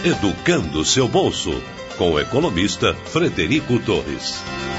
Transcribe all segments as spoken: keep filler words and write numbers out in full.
Educando seu bolso, com o economista Frederico Torres.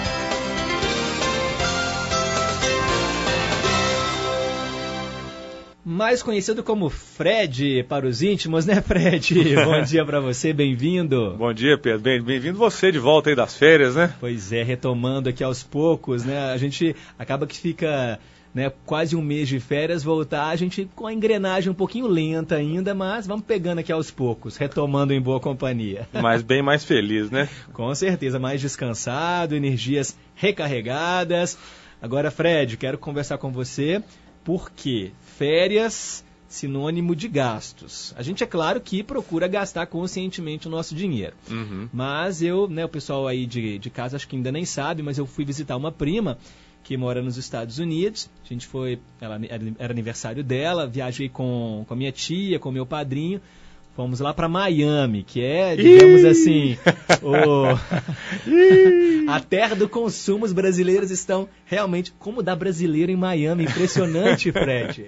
Mais conhecido como Fred para os íntimos, né, Fred? Bom dia para você, bem-vindo. Bom dia, Pedro. Bem, bem-vindo você de volta aí das férias, né? Pois é, retomando aqui aos poucos, né? A gente acaba que fica, né, quase um mês de férias, voltar, a gente com a engrenagem um pouquinho lenta ainda, mas vamos pegando aqui aos poucos, retomando em boa companhia. Mas bem mais feliz, né? Com certeza, mais descansado, energias recarregadas. Agora, Fred, quero conversar com você, porque férias, sinônimo de gastos. A gente, é claro, que procura gastar conscientemente o nosso dinheiro. Uhum. Mas eu, né, o pessoal aí de, de casa acho que ainda nem sabe, mas eu fui visitar uma prima que mora nos Estados Unidos. A gente foi, ela, era aniversário dela, viajei com, com a minha tia, com o meu padrinho. Fomos lá para Miami, que é, digamos assim, o... a terra do consumo. Os brasileiros estão realmente... Como dá brasileiro em Miami? Impressionante, Fred.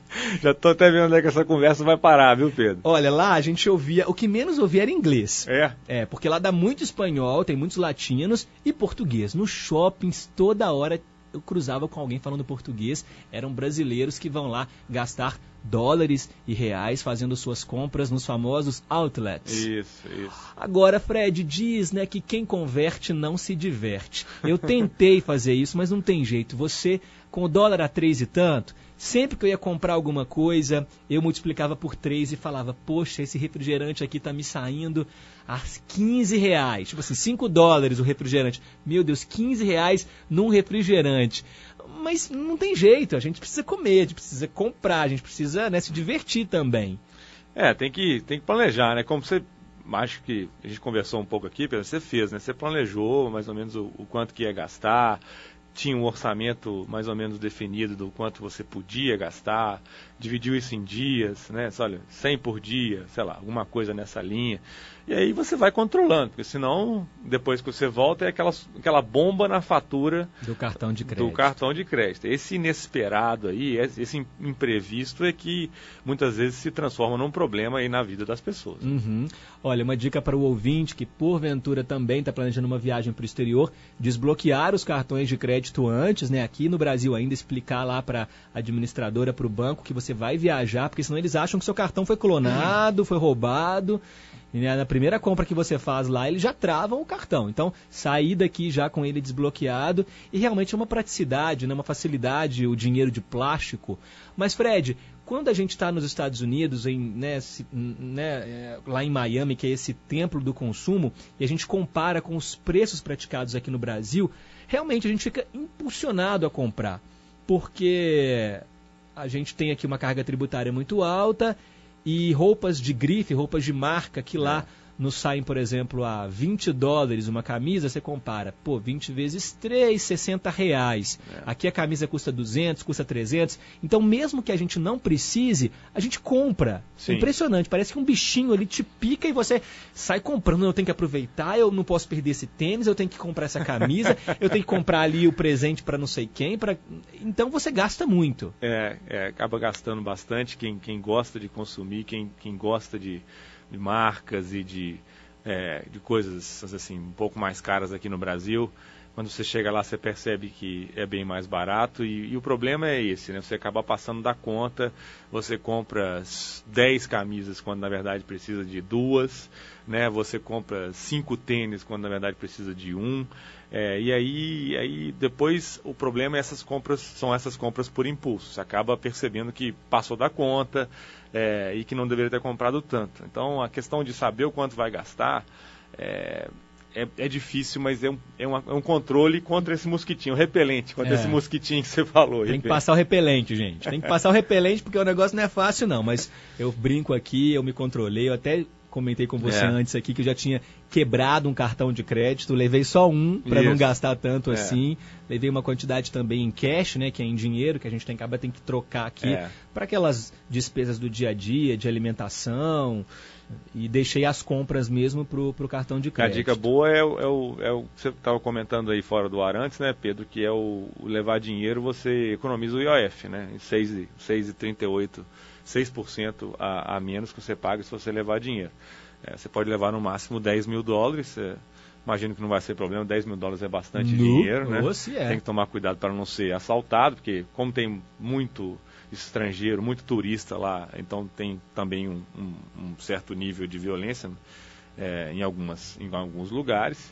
Já estou até vendo onde é que essa conversa vai parar, viu, Pedro? Olha, lá a gente ouvia... O que menos ouvia era inglês. É? É, porque lá dá muito espanhol, tem muitos latinos e português. Nos shoppings, toda hora eu cruzava com alguém falando português. Eram brasileiros que vão lá gastar dólares e reais fazendo suas compras nos famosos outlets. Isso, isso. Agora, Fred, diz, né, que quem converte não se diverte. Eu tentei fazer isso, mas não tem jeito. Você, com o dólar a três e tanto, sempre que eu ia comprar alguma coisa, eu multiplicava por três e falava, poxa, esse refrigerante aqui tá me saindo a quinze reais. Tipo assim, cinco dólares o refrigerante. Meu Deus, quinze reais num refrigerante. Mas não tem jeito, a gente precisa comer, a gente precisa comprar, a gente precisa, né, se divertir também. É, tem que, tem que planejar, né? Como você, acho que a gente conversou um pouco aqui, Pedro, você fez, né? Você planejou mais ou menos o, o quanto que ia gastar, tinha um orçamento mais ou menos definido do quanto você podia gastar, dividiu isso em dias, né? Olha, cem por dia, sei lá, alguma coisa nessa linha. E aí você vai controlando, porque senão, depois que você volta, é aquela, aquela bomba na fatura do cartão de crédito. Do cartão de crédito. Esse inesperado aí, esse imprevisto é que muitas vezes se transforma num problema aí na vida das pessoas. Uhum. Olha, uma dica para o ouvinte que porventura também está planejando uma viagem para o exterior, desbloquear os cartões de crédito antes, né? Aqui no Brasil ainda, explicar lá para a administradora, para o banco que você vai viajar, porque senão eles acham que seu cartão foi clonado, foi roubado. E na primeira compra que você faz lá, eles já travam o cartão. Então, sair daqui já com ele desbloqueado. E realmente é uma praticidade, né? Uma facilidade, o dinheiro de plástico. Mas, Fred, quando a gente está nos Estados Unidos, em, né, se, né, lá em Miami, que é esse templo do consumo, e a gente compara com os preços praticados aqui no Brasil, realmente a gente fica impulsionado a comprar. Porque a gente tem aqui uma carga tributária muito alta, e roupas de grife, roupas de marca, que lá é. nos saem, por exemplo, a vinte dólares uma camisa, você compara, pô, vinte vezes três, sessenta reais. É. Aqui a camisa custa duzentos, custa trezentos. Então, mesmo que a gente não precise, a gente compra. É impressionante, parece que um bichinho ali te pica e você sai comprando. Eu tenho que aproveitar, eu não posso perder esse tênis, eu tenho que comprar essa camisa, eu tenho que comprar ali o presente para não sei quem. Pra... Então, você gasta muito. É, é, acaba gastando bastante. Quem, quem gosta de consumir, quem, quem gosta de... de marcas e de, é, de coisas assim, um pouco mais caras aqui no Brasil. Quando você chega lá, você percebe que é bem mais barato e, e o problema é esse, né? Você acaba passando da conta, você compra dez camisas quando na verdade precisa de duas, né? Você compra cinco tênis quando na verdade precisa de um. É, e aí, aí depois o problema é essas compras, são essas compras por impulso. Você acaba percebendo que passou da conta é, e que não deveria ter comprado tanto. Então a questão de saber o quanto vai gastar é, é, é difícil, mas é um, é, uma, é um controle contra esse mosquitinho, o repelente, contra é. esse mosquitinho que você falou. Tem que passar o repelente, gente. Tem que passar o repelente porque o negócio não é fácil não, mas eu brinco aqui, eu me controlei, eu até comentei com você é. antes aqui que eu já tinha quebrado um cartão de crédito, levei só um para não gastar tanto é. assim, levei uma quantidade também em cash, né, que é em dinheiro, que a gente tem, acaba tem que trocar aqui é. para aquelas despesas do dia a dia, de alimentação, e deixei as compras mesmo pro, pro cartão de crédito. A dica boa é, o, é, o, é o que você estava comentando aí fora do ar antes, né, Pedro, que é o, o levar dinheiro, você economiza o I O F, né, em seis vírgula trinta e oito seis por cento a, a menos que você paga se você levar dinheiro. É, você pode levar no máximo dez mil dólares, é, imagino que não vai ser problema, dez mil dólares é bastante no, dinheiro, né? É. Tem que tomar cuidado para não ser assaltado, porque como tem muito estrangeiro, muito turista lá, então tem também um, um, um certo nível de violência é, em, algumas, em alguns lugares.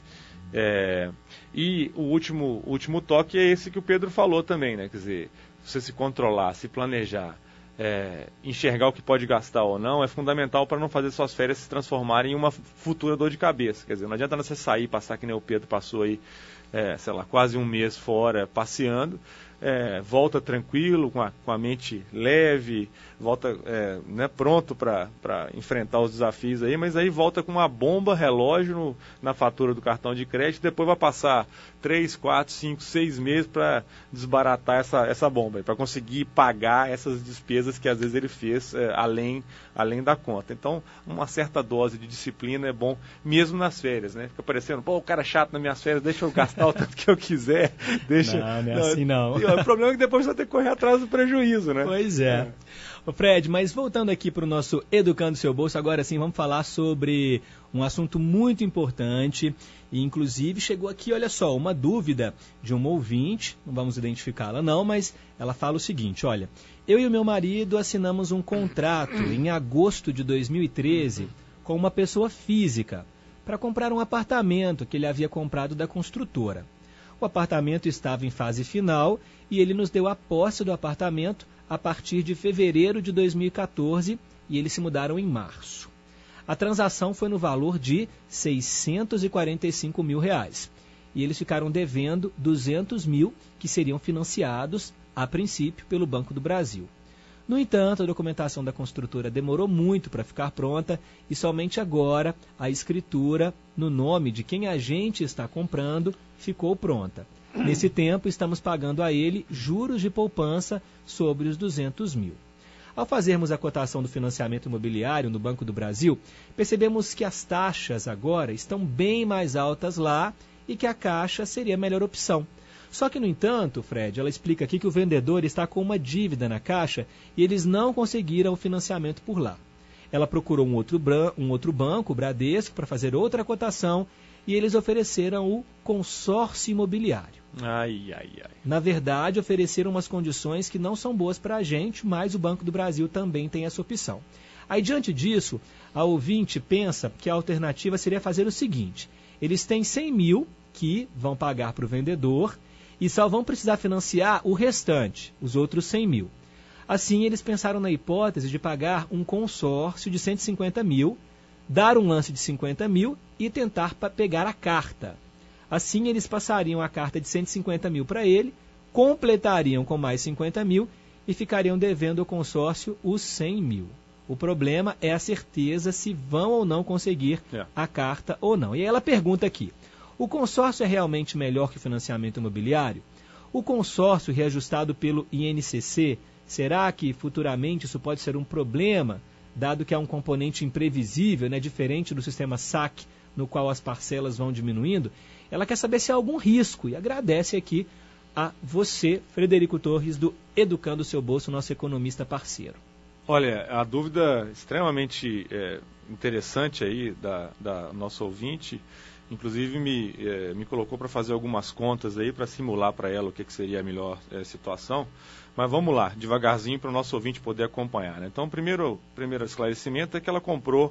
É, e o último, último toque é esse que o Pedro falou também, né? Quer dizer, você se controlar, se planejar, é, enxergar o que pode gastar ou não, é fundamental para não fazer suas férias se transformarem em uma futura dor de cabeça. Quer dizer, não adianta você sair, passar que nem o Pedro passou aí, é, sei lá, quase um mês fora passeando, é, volta tranquilo, com a, com a mente leve, volta é, né, pronto para enfrentar os desafios aí, mas aí volta com uma bomba relógio no, na fatura do cartão de crédito, depois vai passar três, quatro, cinco, seis meses para desbaratar essa, essa bomba, para conseguir pagar essas despesas que às vezes ele fez é, além, além da conta. Então, uma certa dose de disciplina é bom, mesmo nas férias, né? Fica parecendo, pô, o cara é chato nas minhas férias, deixa eu gastar o tanto que eu quiser. Deixa... Não, não é assim não. E, ó, o problema é que depois você vai ter que correr atrás do prejuízo, né? Pois é. é. Ô Fred, mas voltando aqui para o nosso Educando Seu Bolso, agora sim vamos falar sobre um assunto muito importante e inclusive chegou aqui, olha só, uma dúvida de uma ouvinte, não vamos identificá-la não, mas ela fala o seguinte, olha, eu e o meu marido assinamos um contrato em agosto de dois mil e treze com uma pessoa física para comprar um apartamento que ele havia comprado da construtora. O apartamento estava em fase final e ele nos deu a posse do apartamento a partir de fevereiro de dois mil e quatorze e eles se mudaram em março. A transação foi no valor de seiscentos e quarenta e cinco mil reais e eles ficaram devendo duzentos mil que seriam financiados, a princípio, pelo Banco do Brasil. No entanto, a documentação da construtora demorou muito para ficar pronta e somente agora a escritura no nome de quem a gente está comprando ficou pronta. Nesse tempo, estamos pagando a ele juros de poupança sobre os duzentos mil. Ao fazermos a cotação do financiamento imobiliário no Banco do Brasil, percebemos que as taxas agora estão bem mais altas lá e que a Caixa seria a melhor opção. Só que, no entanto, Fred, ela explica aqui que o vendedor está com uma dívida na Caixa e eles não conseguiram o financiamento por lá. Ela procurou um outro, um outro banco, o Bradesco, para fazer outra cotação e eles ofereceram o consórcio imobiliário. Ai, ai, ai. Na verdade, ofereceram umas condições que não são boas para a gente, mas o Banco do Brasil também tem essa opção. Aí, diante disso, a ouvinte pensa que a alternativa seria fazer o seguinte, eles têm cem mil que vão pagar para o vendedor e só vão precisar financiar o restante, os outros cem mil. Assim, eles pensaram na hipótese de pagar um consórcio de cento e cinquenta mil, dar um lance de cinquenta mil e tentar pegar a carta. Assim, eles passariam a carta de cento e cinquenta mil para ele, completariam com mais cinquenta mil e ficariam devendo ao consórcio os cem mil. O problema é a certeza se vão ou não conseguir é. a carta ou não. E aí ela pergunta aqui, o consórcio é realmente melhor que o financiamento imobiliário? O consórcio reajustado pelo I N C C, será que futuramente isso pode ser um problema, dado que é um componente imprevisível, né, diferente do sistema S A C, no qual as parcelas vão diminuindo? Ela quer saber se há algum risco e agradece aqui a você, Frederico Torres, do Educando o Seu Bolso, nosso economista parceiro. Olha, a dúvida extremamente é, interessante aí da, da nossa ouvinte, inclusive me, é, me colocou para fazer algumas contas aí para simular para ela o que, que seria a melhor é, situação. Mas vamos lá, devagarzinho para o nosso ouvinte poder acompanhar, né? Então, o primeiro, primeiro esclarecimento é que ela comprou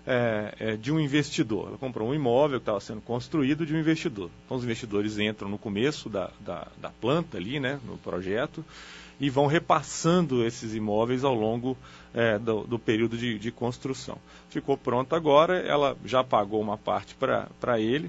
é, é, de um investidor. Ela comprou um imóvel que estava sendo construído de um investidor. Então, os investidores entram no começo da, da, da planta ali, né, no projeto, e vão repassando esses imóveis ao longo é, do, do período de, de construção. Ficou pronto agora, ela já pagou uma parte para ele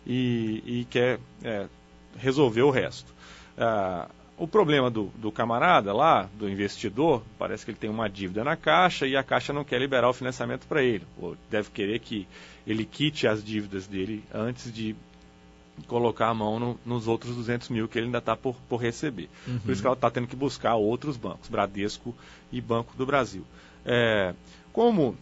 e, e quer é, resolver o resto. Ah, o problema do, do camarada lá, do investidor, parece que ele tem uma dívida na Caixa e a Caixa não quer liberar o financiamento para ele. Ou deve querer que ele quite as dívidas dele antes de colocar a mão no, nos outros duzentos mil que ele ainda está por, por receber. Uhum. Por isso que ela está tendo que buscar outros bancos, Bradesco e Banco do Brasil. É, como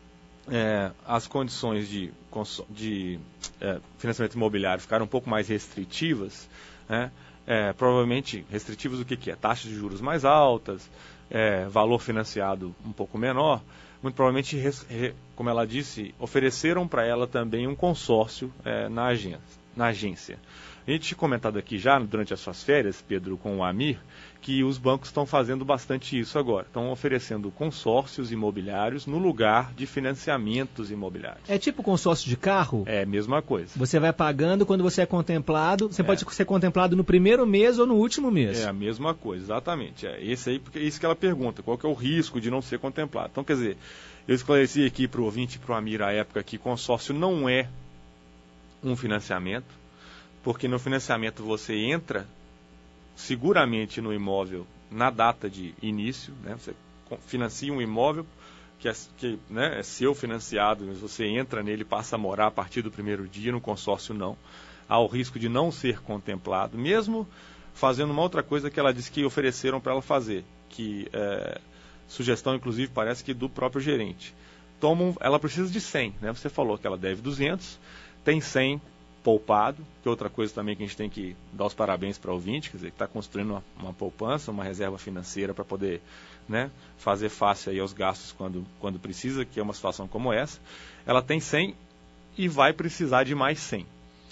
é, as condições de, de é, financiamento imobiliário ficaram um pouco mais restritivas, né, é, provavelmente restritivas o que, que é? Taxas de juros mais altas, é, valor financiado um pouco menor, muito provavelmente, como ela disse, ofereceram para ela também um consórcio é, na agência, na agência. A gente tinha comentado aqui já, durante as suas férias, Pedro, com o Amir, que os bancos estão fazendo bastante isso agora. Estão oferecendo consórcios imobiliários no lugar de financiamentos imobiliários. É tipo consórcio de carro? É a mesma coisa. Você vai pagando quando você é contemplado. Você é. pode ser contemplado no primeiro mês ou no último mês. É a mesma coisa, exatamente. É esse aí, porque é isso que ela pergunta, qual que é o risco de não ser contemplado. Então, quer dizer, eu esclareci aqui para o ouvinte e para o Amir à época que consórcio não é um financiamento, porque no financiamento você entra seguramente no imóvel na data de início, né? Você financia um imóvel que, é, que né, é seu financiado, mas você entra nele e passa a morar a partir do primeiro dia, no consórcio não. Há o risco de não ser contemplado, mesmo fazendo uma outra coisa que ela disse que ofereceram para ela fazer, que é, sugestão inclusive parece que do próprio gerente. Tomam, ela precisa de cem, né? Você falou que ela deve duzentos, tem cem poupado, que é outra coisa também que a gente tem que dar os parabéns para o ouvinte, quer dizer, que está construindo uma, uma poupança, uma reserva financeira para poder, né, fazer face aí aos gastos quando, quando precisa, que é uma situação como essa. Ela tem cem e vai precisar de mais cem. O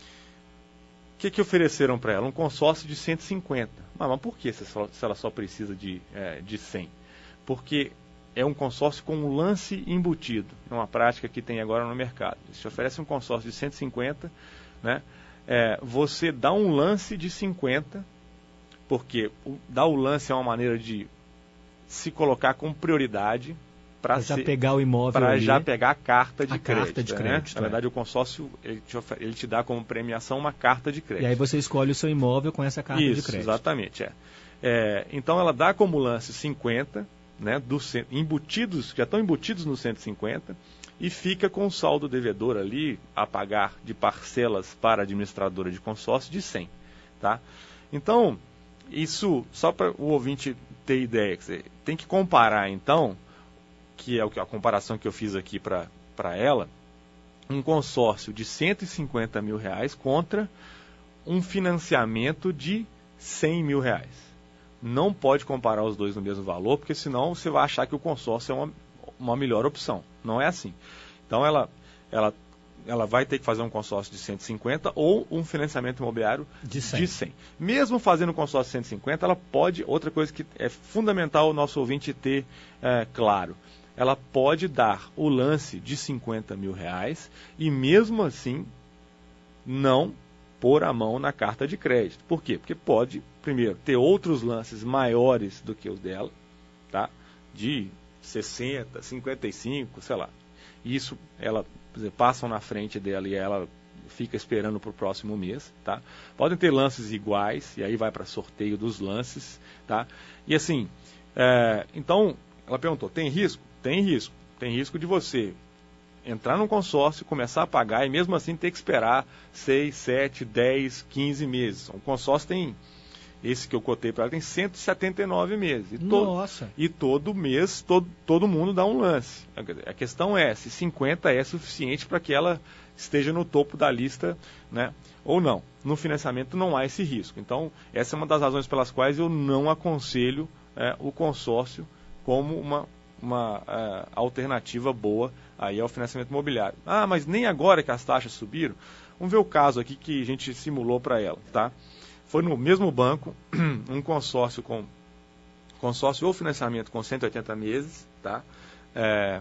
que, que ofereceram para ela? Um consórcio de cento e cinquenta. Ah, mas por que se ela só precisa de, é, de cem? Porque é um consórcio com um lance embutido. É uma prática que tem agora no mercado. Se oferece um consórcio de cento e cinquenta, né? É, você dá um lance de cinquenta, porque o, dar o lance é uma maneira de se colocar com prioridade para já pegar o imóvel, para já pegar a carta de a crédito. Carta de né? crédito Na verdade, é. o consórcio ele te, ele te dá como premiação uma carta de crédito. E aí você escolhe o seu imóvel com essa carta Isso, de crédito. Exatamente. É. É, então ela dá como lance cinquenta, né, do, embutidos, já estão embutidos no cento e cinquenta, e fica com o saldo devedor ali a pagar de parcelas para a administradora de consórcio de cem. Tá? Então, isso, só para o ouvinte ter ideia, quer dizer, tem que comparar então, que é a comparação que eu fiz aqui para ela, um consórcio de cento e cinquenta mil reais contra um financiamento de cem mil reais. Não pode comparar os dois no mesmo valor, porque senão você vai achar que o consórcio é uma, uma melhor opção. Não é assim. Então ela, ela, ela vai ter que fazer um consórcio de cento e cinquenta ou um financiamento imobiliário de cem. de cem. Mesmo fazendo um consórcio de cento e cinquenta, ela pode, outra coisa que é fundamental o nosso ouvinte ter é, claro, ela pode dar o lance de cinquenta mil reais e mesmo assim não pôr a mão na carta de crédito. Por quê? Porque pode, primeiro, ter outros lances maiores do que os dela, tá? De sessenta, cinquenta e cinco, sei lá. Isso, ela, por exemplo, passam na frente dela e ela fica esperando para o próximo mês, tá? Podem ter lances iguais, e aí vai para sorteio dos lances, tá? E assim, é, então, ela perguntou, tem risco? Tem risco. Tem risco de você entrar num consórcio, começar a pagar e mesmo assim ter que esperar seis, sete, dez, quinze meses. Um consórcio tem, esse que eu cotei para ela, tem cento e setenta e nove meses. E Nossa! To, e todo mês, todo, todo mundo dá um lance. A questão é se cinquenta é suficiente para que ela esteja no topo da lista, né, ou não. No financiamento não há esse risco. Então, essa é uma das razões pelas quais eu não aconselho é, o consórcio como uma, uma é, alternativa boa aí ao financiamento imobiliário. Ah, mas nem agora que as taxas subiram. Vamos ver o caso aqui que a gente simulou para ela, tá? Foi no mesmo banco, um consórcio com consórcio ou financiamento com cento e oitenta meses, tá? É,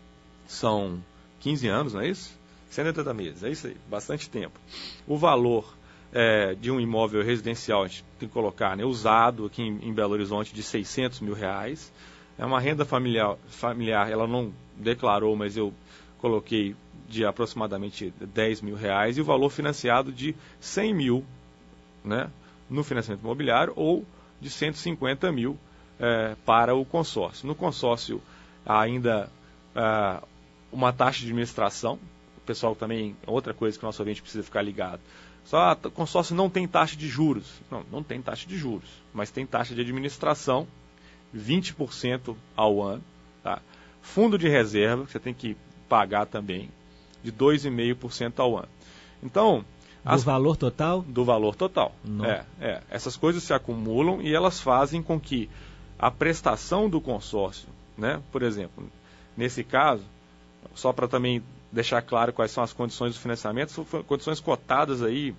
são quinze anos, não é isso? cento e oitenta meses, é isso aí, bastante tempo. O valor é, de um imóvel residencial, a gente tem que colocar, né, usado aqui em, em Belo Horizonte, de seiscentos mil reais. É uma renda familiar, familiar, ela não declarou, mas eu coloquei de aproximadamente dez mil reais e o valor financiado de cem mil, né, no financiamento imobiliário ou de cento e cinquenta mil é, para o consórcio. No consórcio há ainda é, uma taxa de administração, o pessoal também, outra coisa que o nosso ouvinte precisa ficar ligado. Só o consórcio não tem taxa de juros. Não, não tem taxa de juros, mas tem taxa de administração, vinte por cento ao ano, tá? Fundo de reserva, que você tem que pagar também, de dois vírgula cinco por cento ao ano. Então, do as... valor total? Do valor total. É, é. Essas coisas se acumulam e elas fazem com que a prestação do consórcio, né? Por exemplo, nesse caso, só para também deixar claro quais são as condições do financiamento, são condições cotadas aí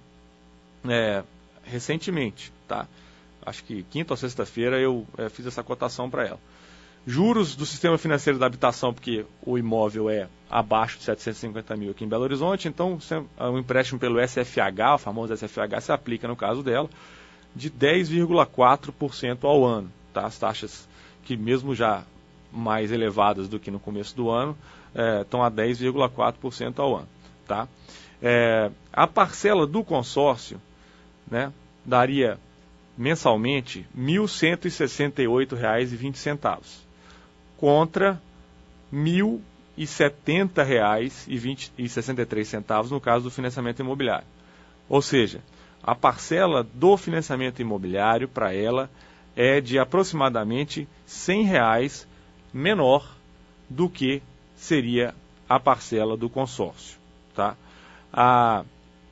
é, recentemente, tá? Acho que quinta ou sexta-feira eu é, fiz essa cotação para ela. Juros do sistema financeiro da habitação, porque o imóvel é abaixo de setecentos e cinquenta mil aqui em Belo Horizonte, então o empréstimo pelo S F H, o famoso S F H, se aplica no caso dela, de dez vírgula quatro por cento ao ano. Tá? As taxas que mesmo já mais elevadas do que no começo do ano, é, estão a dez vírgula quatro por cento ao ano. Tá? É, a parcela do consórcio, né, daria mensalmente mil cento e sessenta e oito reais e vinte centavos. Contra mil e setenta reais e sessenta e três centavos no caso do financiamento imobiliário. Ou seja, a parcela do financiamento imobiliário para ela é de aproximadamente cem reais menor do que seria a parcela do consórcio. Tá? A,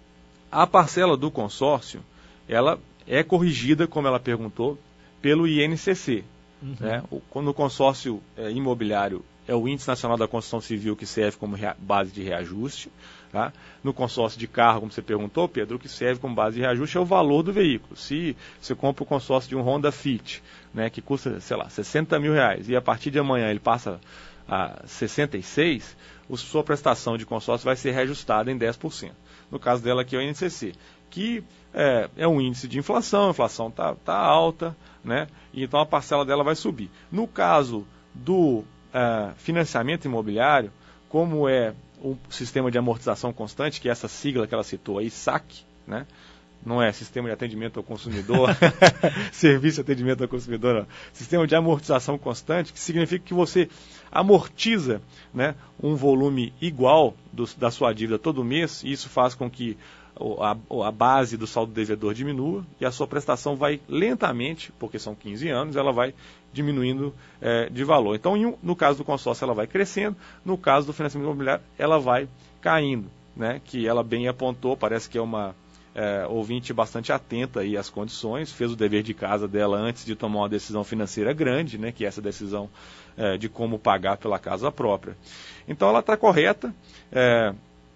a parcela do consórcio, ela é corrigida, como ela perguntou, pelo I N C C. Uhum. Né? Quando o consórcio é, imobiliário é o Índice Nacional da Construção Civil, que serve como base de reajuste. Tá? No consórcio de carro, como você perguntou, Pedro, o que serve como base de reajuste é o valor do veículo. Se você compra o consórcio de um Honda Fit, né, que custa, sei lá, sessenta mil reais, e a partir de amanhã ele passa a sessenta e seis, a sua prestação de consórcio vai ser reajustada em dez por cento. No caso dela aqui é o I N C C, que é, é um índice de inflação, a inflação está tá alta, né? E então a parcela dela vai subir. No caso do é, financiamento imobiliário, como é o sistema de amortização constante, que é essa sigla que ela citou aí, S A C, né? Não é Sistema de Atendimento ao Consumidor, Serviço de Atendimento ao Consumidor, não. Sistema de Amortização Constante, que significa que você amortiza, né, um volume igual do, da sua dívida todo mês, e isso faz com que a, a base do saldo devedor diminua e a sua prestação vai lentamente, porque são quinze anos, ela vai diminuindo é, de valor. Então, em, no caso do consórcio, ela vai crescendo, no caso do financiamento imobiliário, ela vai caindo, né, que ela bem apontou, parece que é uma é, ouvinte bastante atenta aí às condições, fez o dever de casa dela antes de tomar uma decisão financeira grande, né, que é essa decisão é, de como pagar pela casa própria. Então, ela está correta, é,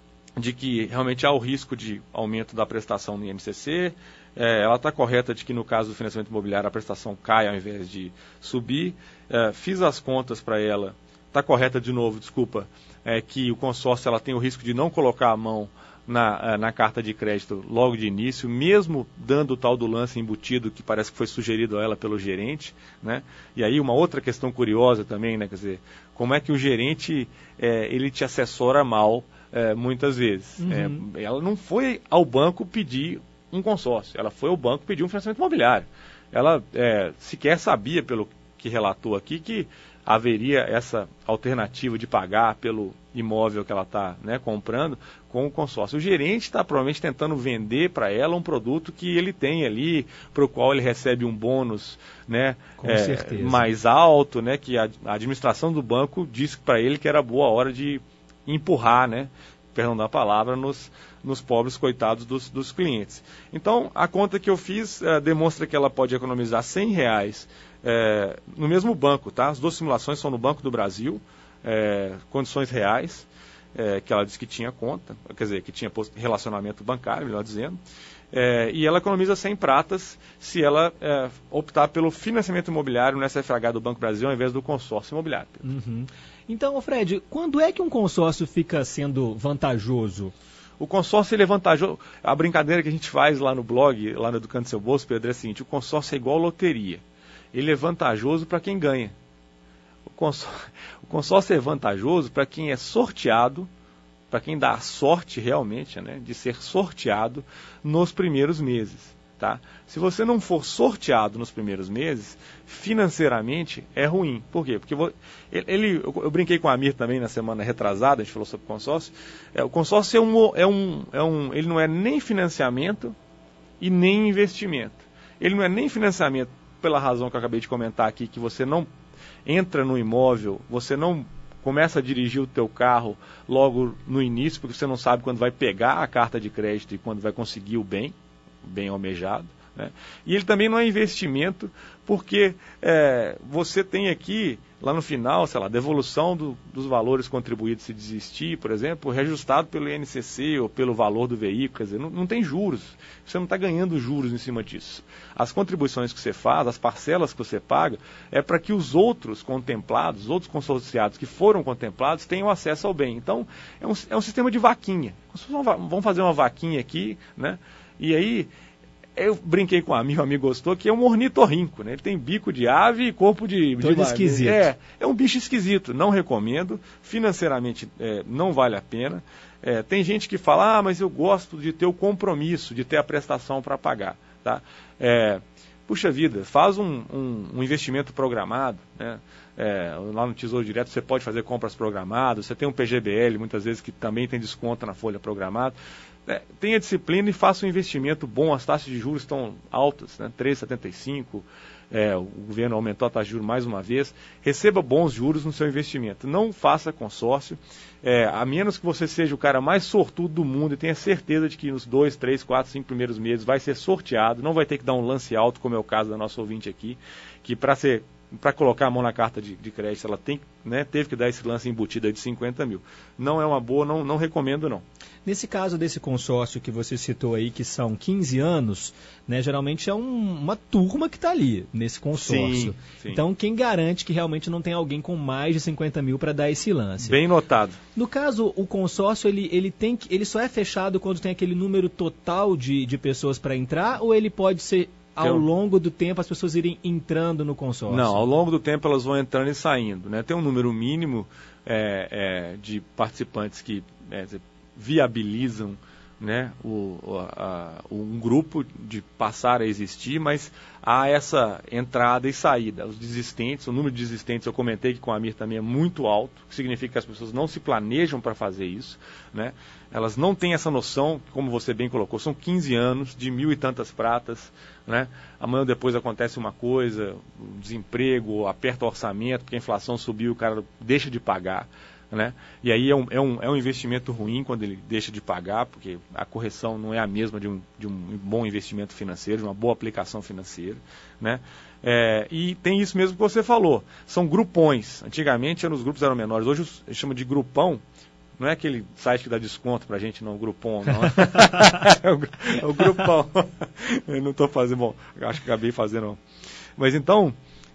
de que realmente há o risco de aumento da prestação no I N C C, é, ela está correta de que no caso do financiamento imobiliário a prestação cai ao invés de subir, é, fiz as contas para ela, está correta de novo, desculpa, é, que o consórcio ela tem o risco de não colocar a mão na, na carta de crédito logo de início, mesmo dando o tal do lance embutido que parece que foi sugerido a ela pelo gerente, né? E aí uma outra questão curiosa também, né? Quer dizer, como é que o gerente é, ele te assessora mal É, muitas vezes. Uhum. É, ela não foi ao banco pedir um consórcio, ela foi ao banco pedir um financiamento imobiliário. Ela é, sequer sabia, pelo que relatou aqui, que haveria essa alternativa de pagar pelo imóvel que ela está, né, comprando com o consórcio. O gerente está provavelmente tentando vender para ela um produto que ele tem ali, para o qual ele recebe um bônus, né, com é, certeza, mais alto, né, que a, a administração do banco disse para ele que era boa hora de empurrar, né, perdão da palavra, nos, nos pobres coitados dos, dos clientes. Então, a conta que eu fiz é, demonstra que ela pode economizar cem reais é, no mesmo banco, tá? As duas simulações são no Banco do Brasil, é, condições reais, é, que ela disse que tinha conta, quer dizer, que tinha relacionamento bancário, melhor dizendo, é, e ela economiza cem pratas se ela é, optar pelo financiamento imobiliário no S F H do Banco do Brasil ao invés do consórcio imobiliário. Uhum. Então, Fred, quando é que um consórcio fica sendo vantajoso? O consórcio ele é vantajoso. A brincadeira que a gente faz lá no blog, lá no Educando Seu Bolso, Pedro, é a seguinte: o consórcio é igual loteria. Ele é vantajoso para quem ganha. O consórcio, o consórcio é vantajoso para quem é sorteado, para quem dá a sorte realmente, né, de ser sorteado nos primeiros meses. Tá? Se você não for sorteado nos primeiros meses, financeiramente é ruim. Por quê? Porque ele, eu, eu brinquei com a Amir também na semana retrasada, a gente falou sobre consórcio. É, o consórcio é um, é um, é um, ele não é nem financiamento e nem investimento. Ele não é nem financiamento pela razão que eu acabei de comentar aqui, que você não entra no imóvel, você não começa a dirigir o teu carro logo no início, porque você não sabe quando vai pegar a carta de crédito e quando vai conseguir o bem. bem almejado, né? E ele também não é investimento porque é, você tem aqui, lá no final, sei lá, devolução do, dos valores contribuídos se desistir, por exemplo, reajustado pelo I N C C ou pelo valor do veículo, quer dizer, não, não tem juros, você não está ganhando juros em cima disso. As contribuições que você faz, as parcelas que você paga, é para que os outros contemplados, os outros consorciados que foram contemplados tenham acesso ao bem. Então, é um, é um sistema de vaquinha. Vamos fazer uma vaquinha aqui, né? E aí, eu brinquei com um amigo, o amigo gostou, que é um ornitorrinco, né? Ele tem bico de ave e corpo de... Todo de esquisito. É, é um bicho esquisito, não recomendo, financeiramente é, não vale a pena. É, tem gente que fala, ah, mas eu gosto de ter o compromisso, de ter a prestação para pagar, tá? É, puxa vida, faz um, um, um investimento programado, né? É, lá no Tesouro Direto você pode fazer compras programadas, você tem um P G B L, muitas vezes, que também tem desconto na folha programada. É, tenha disciplina e faça um investimento bom, as taxas de juros estão altas, né? três vírgula setenta e cinco, é, o governo aumentou a taxa de juros mais uma vez, receba bons juros no seu investimento, não faça consórcio, é, a menos que você seja o cara mais sortudo do mundo e tenha certeza de que nos dois, três, quatro, cinco primeiros meses vai ser sorteado, não vai ter que dar um lance alto, como é o caso da nossa ouvinte aqui, que para ser... para colocar a mão na carta de, de crédito, ela tem, né, teve que dar esse lance embutido aí de cinquenta mil. Não é uma boa, não, não recomendo não. Nesse caso desse consórcio que você citou aí, que são quinze anos, né, geralmente é um, uma turma que está ali nesse consórcio. Sim, sim. Então, quem garante que realmente não tem alguém com mais de cinquenta mil para dar esse lance? Bem notado. No caso, o consórcio, ele, ele, tem, ele só é fechado quando tem aquele número total de, de pessoas para entrar, ou ele pode ser... ao longo do tempo as pessoas irem entrando no consórcio? Não, ao longo do tempo elas vão entrando e saindo, né? Tem um número mínimo é, é, de participantes que é, viabilizam, né, o, a, um grupo de passar a existir, mas há essa entrada e saída. Os desistentes, o número de desistentes, eu comentei que com a Amir também é muito alto, que significa que as pessoas não se planejam para fazer isso, né? Elas não têm essa noção, como você bem colocou, são quinze anos, de mil e tantas pratas, né? Amanhã ou depois acontece uma coisa, o desemprego, aperta o orçamento, porque a inflação subiu, o cara deixa de pagar, né? E aí é um, é, um, é um investimento ruim quando ele deixa de pagar, porque a correção não é a mesma de um, de um bom investimento financeiro, de uma boa aplicação financeira, né? É, e tem isso mesmo que você falou, são grupões. Antigamente eram, os grupos eram menores, hoje eles chamam de grupão. Não é aquele site que dá desconto pra gente, não, o Groupon, não. é, o, é o Grupão. Eu não estou fazendo, bom, acho que acabei fazendo. Mas então,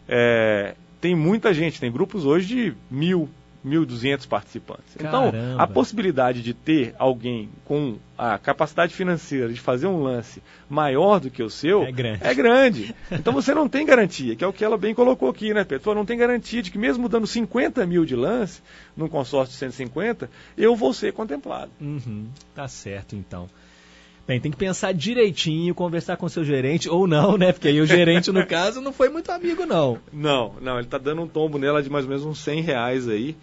é, tem muita gente, tem grupos hoje de mil, mil e duzentos participantes. Então, Caramba. A possibilidade de ter alguém com a capacidade financeira de fazer um lance maior do que o seu é grande. É grande. Então você não tem garantia, que é o que ela bem colocou aqui, né, Pedro? Não tem garantia de que mesmo dando cinquenta mil de lance, num consórcio de cento e cinquenta, eu vou ser contemplado. Uhum, tá certo, então. Bem, tem que pensar direitinho, conversar com seu gerente, ou não, né? Porque aí o gerente, no caso, não foi muito amigo, não. Não, não, ele tá dando um tombo nela de mais ou menos uns cem reais aí.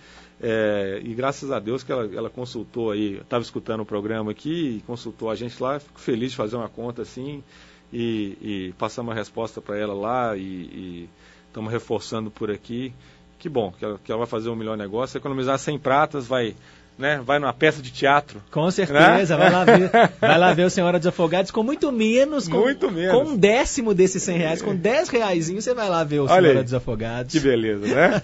É, e graças a Deus que ela, ela consultou aí, estava escutando o programa aqui e consultou a gente lá, fico feliz de fazer uma conta assim e, e passar uma resposta para ela lá e estamos reforçando por aqui. Que bom, que ela, que ela vai fazer um melhor negócio, economizar cem pratas, vai... Né? Vai numa peça de teatro. Com certeza, né? vai, lá ver, vai lá ver o Senhora dos Afogados com muito menos, com, muito menos. Com um décimo desses cem reais, com dez reaisinhos você vai lá ver o Olha Senhora aí, dos Afogados. Que beleza, né?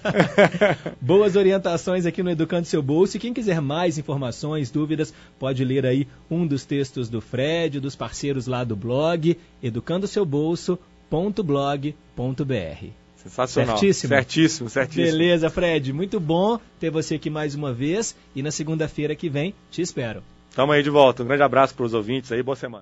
Boas orientações aqui no Educando Seu Bolso, e quem quiser mais informações, dúvidas, pode ler aí um dos textos do Fred, dos parceiros lá do blog, educando seu bolso ponto blog ponto br. Sensacional. Certíssimo? Certíssimo, certíssimo. Beleza, Fred. Muito bom ter você aqui mais uma vez. E na segunda-feira que vem, te espero. Tamo aí de volta. Um grande abraço para os ouvintes aí. Boa semana.